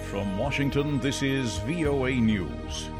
From Washington, this is VOA News.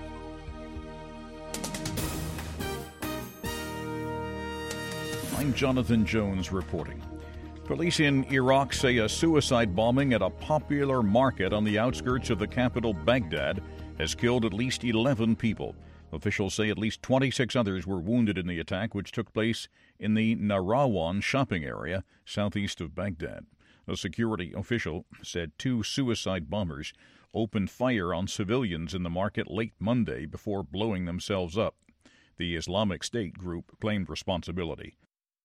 I'm Jonathan Jones reporting. Police in Iraq say a suicide bombing at a popular market on the outskirts of the capital, Baghdad, has killed at least 11 people. Officials say at least 26 others were wounded in the attack, which took place in the Nahrawan shopping area southeast of Baghdad. A security official said two suicide bombers opened fire on civilians in the market late Monday before blowing themselves up. The Islamic State group claimed responsibility.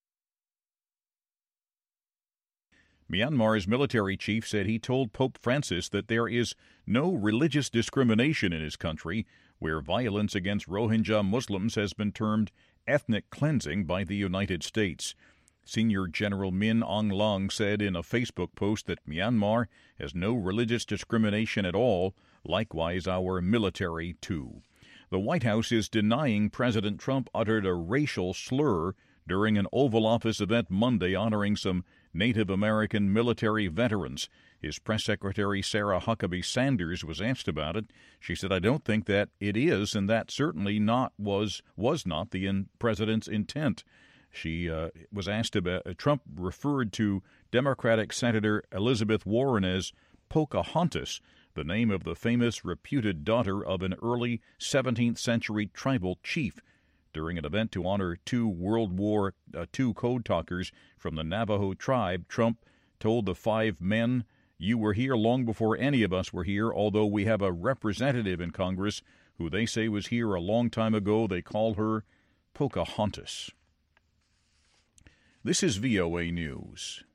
Myanmar's military chief said he told Pope Francis that there is no religious discrimination in his country, where violence against Rohingya Muslims has been termed ethnic cleansing by the United States. Senior General Min Aung Hlaing said in a Facebook post that Myanmar has no religious discrimination at all, likewise our military too. The White House is denying President Trump uttered a racial slur during an Oval Office event Monday honoring some Native American military veterans. His press secretary, Sarah Huckabee Sanders, was asked about it. She said, "I don't think that it is, and that certainly was not the president's intent." She was asked about Trump referred to Democratic Senator Elizabeth Warren as Pocahontas, the name of the famous reputed daughter of an early 17th century tribal chief. During an event to honor two World War II code talkers from the Navajo tribe, Trump told the five men, "You were here long before any of us were here, although we have a representative in Congress who they say was here a long time ago. They call her Pocahontas." This is VOA News.